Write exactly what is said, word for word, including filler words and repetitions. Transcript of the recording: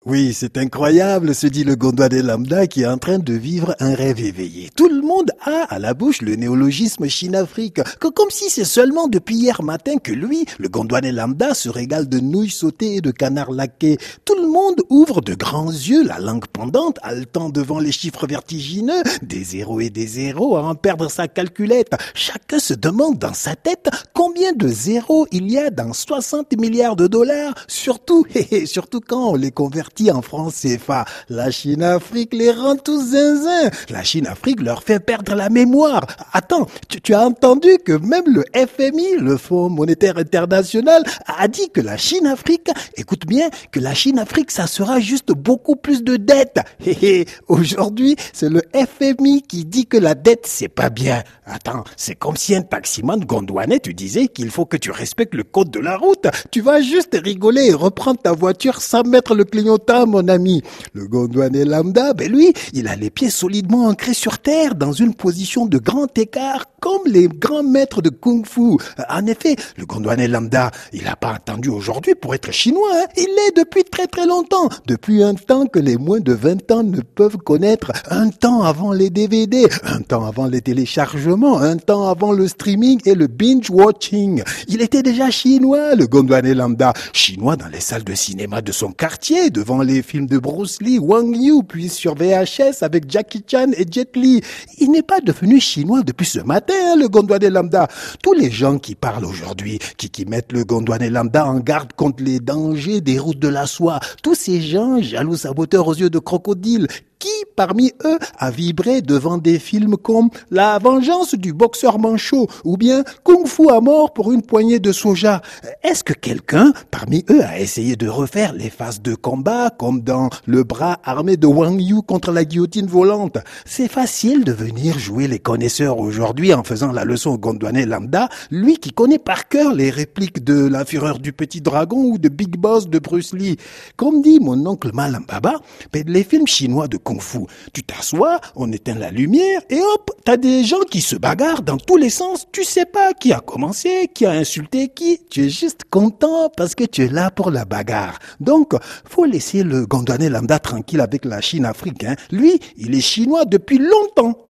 Oui, c'est incroyable, se dit le Gondwanais lambda qui est en train de vivre un rêve éveillé. Tout le monde a à la bouche le néologisme Chine-Afrique, que comme si c'est seulement depuis hier matin que lui, le Gondwanais lambda, se régale de nouilles sautées et de canards laqués. Tout le monde ouvre de grands yeux, la langue pendante, haletant devant les chiffres vertigineux, des zéros et des zéros à en perdre sa calculette. Chacun se demande dans sa tête combien de zéros il y a dans soixante milliards de dollars, surtout, surtout quand on les convertit en francs C F A. La Chine-Afrique les rend tous zinzin. La Chine-Afrique leur fait perdre la mémoire. Attends, tu, tu as entendu que même le F M I, le Fonds monétaire international, a dit que la Chine-Afrique, écoute bien, que la Chine-Afrique, ça sera juste beaucoup plus de dettes. Hé hé, aujourd'hui, c'est le F M I qui dit que la dette, c'est pas bien. Attends, c'est comme si un taximan gondwanais, tu disais qu'il faut que tu respectes le code de la route. Tu vas juste rigoler et reprendre ta voiture sans mettre le clignotant, mon ami. Le Gondwanais lambda, ben lui, il a les pieds solidement ancrés sur terre dans une position de grand écart comme les grands maîtres de kung-fu. En effet, le Gondwanais lambda, il n'a pas attendu aujourd'hui pour être chinois. Hein. Il l'est depuis très très longtemps. Depuis un temps que les moins de vingt ans ne peuvent connaître. Un temps avant les D V D, un temps avant les téléchargements, un temps avant le streaming et le binge-watching. Il était déjà chinois, le Gondwanais lambda. Chinois dans les salles de cinéma de son quartier, devant les films de Bruce Lee, Wang Yu, puis sur V H S avec Jackie Chan et Jet Li. Il n'est pas devenu chinois depuis ce matin, hein, le Gondwanais lambda. Tous les gens qui parlent aujourd'hui, qui, qui mettent le Gondwanais lambda en garde contre les dangers des routes de la soie, tous ces gens jaloux saboteurs aux yeux de crocodile, qui, parmi eux, a vibré devant des films comme La vengeance du boxeur manchot ou bien Kung Fu à mort pour une poignée de soja? Est-ce que quelqu'un, parmi eux, a essayé de refaire les phases de combat comme dans Le bras armé de Wang Yu contre la guillotine volante? C'est facile de venir jouer les connaisseurs aujourd'hui en faisant la leçon au Gondwanais lambda, lui qui connaît par cœur les répliques de La fureur du petit dragon ou de Big Boss de Bruce Lee. Comme dit mon oncle Malam Baba, les films chinois de Kung Fu. Tu t'assois, on éteint la lumière et hop, t'as des gens qui se bagarrent dans tous les sens. Tu sais pas qui a commencé, qui a insulté qui. Tu es juste content parce que tu es là pour la bagarre. Donc, faut laisser le Gondwanais lambda tranquille avec la Chine-Afrique. Hein. Lui, il est chinois depuis longtemps.